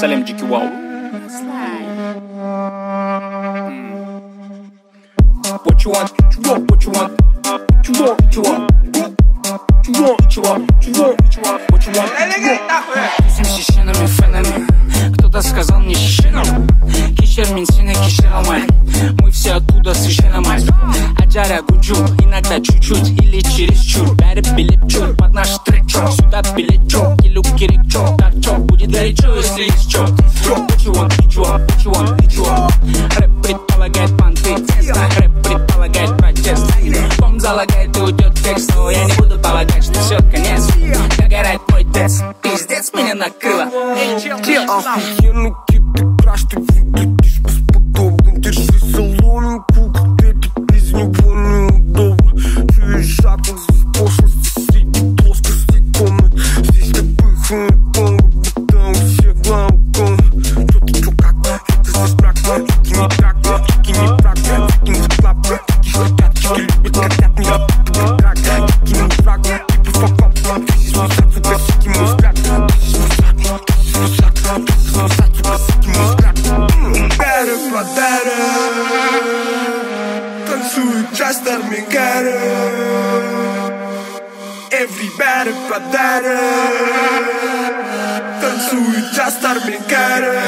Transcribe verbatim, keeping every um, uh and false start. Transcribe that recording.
Салем Джики Вау. What you want? What you want? What you want? What you want? What you want? What you want? What you want? What you want? What you want? Bizim şişenimi fenами. Кто-то сказал мне шишенам. Кишер мен сені кешіре алмай. Мы все оттуда с шишенамай. Аджара гуджу, иногда чуть-чуть или чересчур. Бәрі билеп чур, под наш трек чур. Сюда билет чур, келу керек чур. Так чур, будет горячо, если есть чур. What you want? What you want? What you want? What you want? Рэп предполагает понты. Рэп предполагает протест. Бомб залагает и уйдет текст. Но я не буду полагать, что все конец. Догорает мой тест. Пиздец, меня накрыло. Охуенный тип, ты краш, ты выглядишь бесподобно. Держи соломинку, коктейль, без него неудобно. Чуешь запах пошлости среди плоскости комнат. Здесь любых унитонго, будто у всех главком. Чё ты, чё как, это здесь мрак. Чуки не так, чуки не прак. Чуки не клап, чуки хотят, чуки любят, хотят не раб. Ты драк, чуки не враг. Типа факап, ты здесь мой сад, сука, сики мой взгляд. Ты здесь мой сад, ты здесь мой сад. Better, but better. Танцует just Армигера. Everybody, but better. Танцует just Армигера.